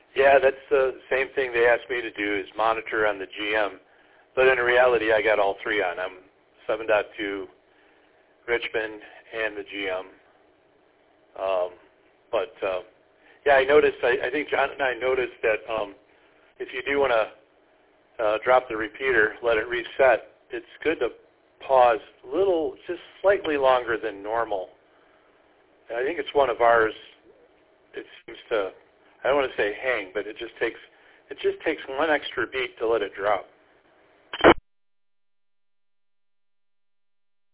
Yeah, that's the same thing they asked me to do is monitor on the GM. But in reality, I got all three on. I'm 7.2, Richmond, and the GM. Yeah, I noticed, I think John and I noticed that if you do want to drop the repeater, let it reset, it's good to pause a little, just slightly longer than normal. And I think it's one of ours. It seems to, I don't want to say hang, but it just takes one extra beat to let it drop.